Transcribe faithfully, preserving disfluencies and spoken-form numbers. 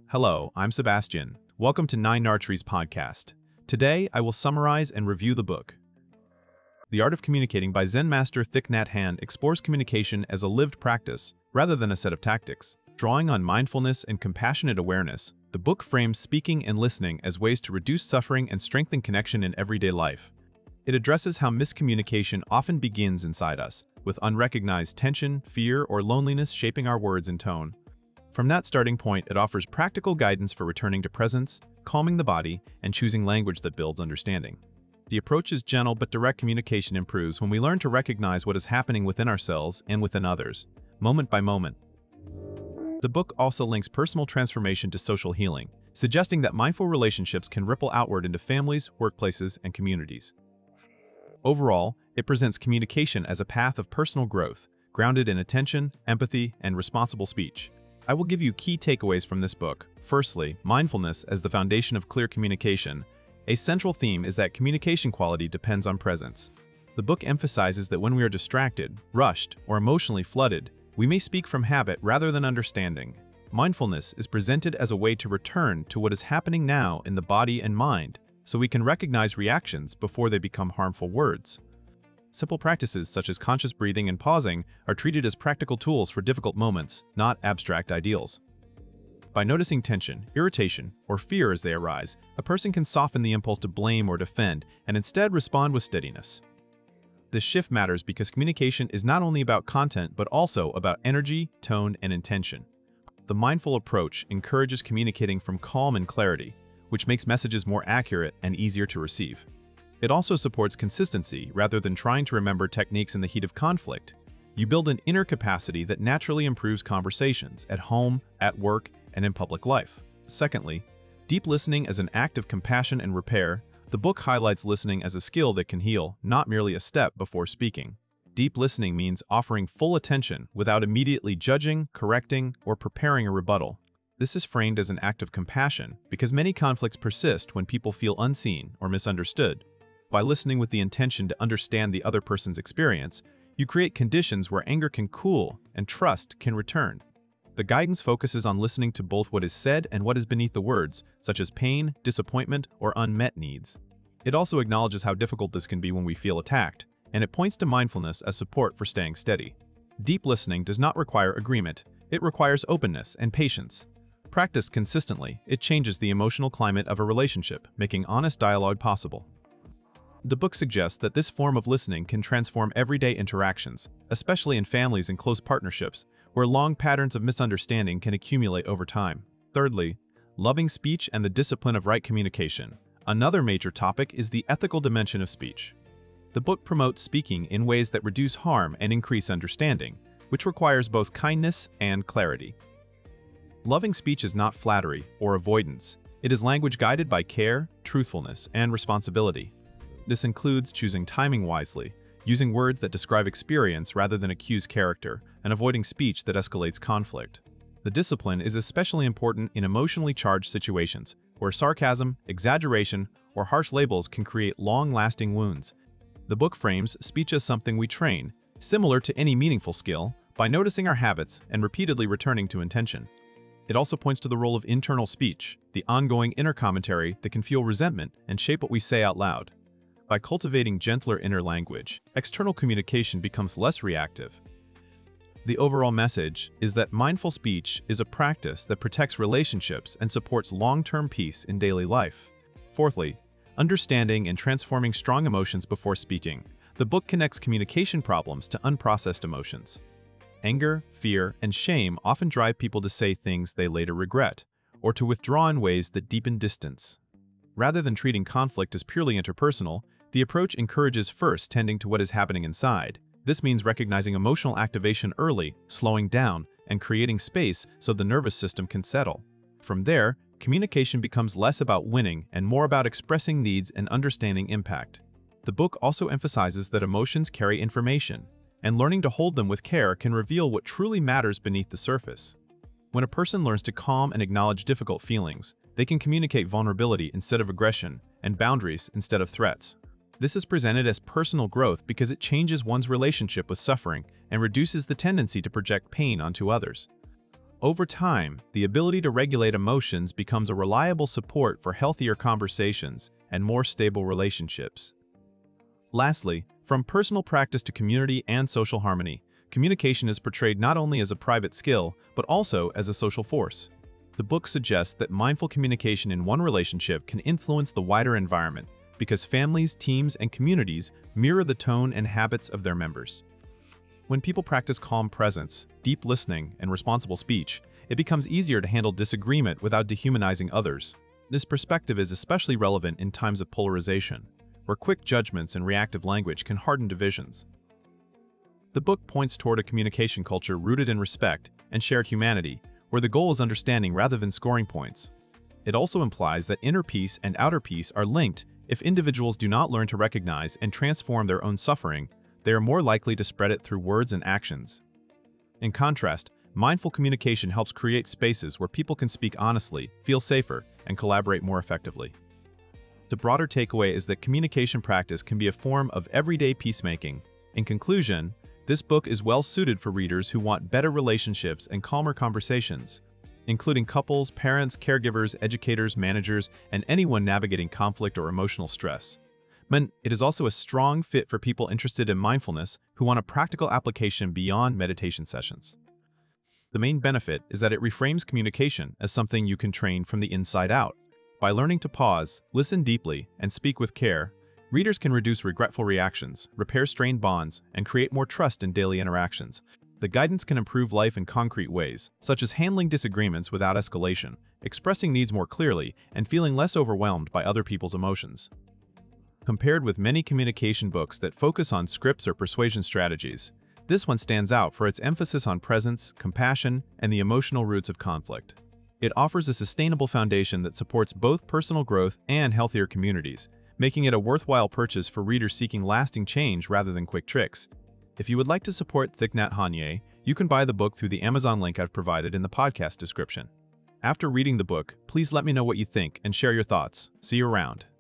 Hello, I'm Sebastian. Welcome to Nine Archery's podcast. Today, I will summarize and review the book. The Art of Communicating by Zen Master Thich Nhat Hanh explores communication as a lived practice, rather than a set of tactics. Drawing on mindfulness and compassionate awareness, the book frames speaking and listening as ways to reduce suffering and strengthen connection in everyday life. It addresses how miscommunication often begins inside us, with unrecognized tension, fear, or loneliness shaping our words and tone. From that starting point, it offers practical guidance for returning to presence, calming the body, and choosing language that builds understanding. The approach is gentle, but direct communication improves when we learn to recognize what is happening within ourselves and within others, moment by moment. The book also links personal transformation to social healing, suggesting that mindful relationships can ripple outward into families, workplaces, and communities. Overall, it presents communication as a path of personal growth, grounded in attention, empathy, and responsible speech. I will give you key takeaways from this book. Firstly, mindfulness as the foundation of clear communication. A central theme is that communication quality depends on presence. The book emphasizes that when we are distracted, rushed, or emotionally flooded, we may speak from habit rather than understanding. Mindfulness is presented as a way to return to what is happening now in the body and mind, so we can recognize reactions before they become harmful words. Simple practices such as conscious breathing and pausing are treated as practical tools for difficult moments, not abstract ideals. By noticing tension, irritation, or fear as they arise, a person can soften the impulse to blame or defend and instead respond with steadiness. This shift matters because communication is not only about content but also about energy, tone, and intention. The mindful approach encourages communicating from calm and clarity, which makes messages more accurate and easier to receive. It also supports consistency rather than trying to remember techniques in the heat of conflict. You build an inner capacity that naturally improves conversations at home, at work, and in public life. Secondly, deep listening as an act of compassion and repair. The book highlights listening as a skill that can heal, not merely a step before speaking. Deep listening means offering full attention without immediately judging, correcting, or preparing a rebuttal. This is framed as an act of compassion because many conflicts persist when people feel unseen or misunderstood. By listening with the intention to understand the other person's experience, you create conditions where anger can cool and trust can return. The guidance focuses on listening to both what is said and what is beneath the words, such as pain, disappointment, or unmet needs. It also acknowledges how difficult this can be when we feel attacked, and it points to mindfulness as support for staying steady. Deep listening does not require agreement. It requires openness and patience. Practiced consistently, it changes the emotional climate of a relationship, making honest dialogue possible. The book suggests that this form of listening can transform everyday interactions, especially in families and close partnerships, where long patterns of misunderstanding can accumulate over time. Thirdly, loving speech and the discipline of right communication. Another major topic is the ethical dimension of speech. The book promotes speaking in ways that reduce harm and increase understanding, which requires both kindness and clarity. Loving speech is not flattery or avoidance. It is language guided by care, truthfulness, and responsibility. This includes choosing timing wisely, using words that describe experience rather than accuse character, and avoiding speech that escalates conflict. The discipline is especially important in emotionally charged situations, where sarcasm, exaggeration, or harsh labels can create long-lasting wounds. The book frames speech as something we train, similar to any meaningful skill, by noticing our habits and repeatedly returning to intention. It also points to the role of internal speech, the ongoing inner commentary that can fuel resentment and shape what we say out loud. By cultivating gentler inner language, external communication becomes less reactive. The overall message is that mindful speech is a practice that protects relationships and supports long-term peace in daily life. Fourthly, understanding and transforming strong emotions before speaking. The book connects communication problems to unprocessed emotions. Anger, fear, and shame often drive people to say things they later regret, or to withdraw in ways that deepen distance. Rather than treating conflict as purely interpersonal, the approach encourages first tending to what is happening inside. This means recognizing emotional activation early, slowing down, and creating space so the nervous system can settle. From there, communication becomes less about winning and more about expressing needs and understanding impact. The book also emphasizes that emotions carry information, and learning to hold them with care can reveal what truly matters beneath the surface. When a person learns to calm and acknowledge difficult feelings, they can communicate vulnerability instead of aggression and boundaries instead of threats. This is presented as personal growth because it changes one's relationship with suffering and reduces the tendency to project pain onto others. Over time, the ability to regulate emotions becomes a reliable support for healthier conversations and more stable relationships. Lastly, from personal practice to community and social harmony, communication is portrayed not only as a private skill, but also as a social force. The book suggests that mindful communication in one relationship can influence the wider environment, because families, teams, and communities mirror the tone and habits of their members. When people practice calm presence, deep listening, and responsible speech, it becomes easier to handle disagreement without dehumanizing others. This perspective is especially relevant in times of polarization, where quick judgments and reactive language can harden divisions. The book points toward a communication culture rooted in respect and shared humanity, where the goal is understanding rather than scoring points. It also implies that inner peace and outer peace are linked. If individuals do not learn to recognize and transform their own suffering, they are more likely to spread it through words and actions. In contrast, mindful communication helps create spaces where people can speak honestly, feel safer, and collaborate more effectively. The broader takeaway is that communication practice can be a form of everyday peacemaking. In conclusion, this book is well suited for readers who want better relationships and calmer conversations, including couples, parents, caregivers, educators, managers, and anyone navigating conflict or emotional stress. But it is also a strong fit for people interested in mindfulness who want a practical application beyond meditation sessions. The main benefit is that it reframes communication as something you can train from the inside out. By learning to pause, listen deeply, and speak with care, readers can reduce regretful reactions, repair strained bonds, and create more trust in daily interactions. The guidance can improve life in concrete ways, such as handling disagreements without escalation, expressing needs more clearly, and feeling less overwhelmed by other people's emotions. Compared with many communication books that focus on scripts or persuasion strategies, this one stands out for its emphasis on presence, compassion, and the emotional roots of conflict. It offers a sustainable foundation that supports both personal growth and healthier communities, making it a worthwhile purchase for readers seeking lasting change rather than quick tricks. If you would like to support Thich Nhat Hanh, you can buy the book through the Amazon link I've provided in the podcast description. After reading the book, please let me know what you think and share your thoughts. See you around.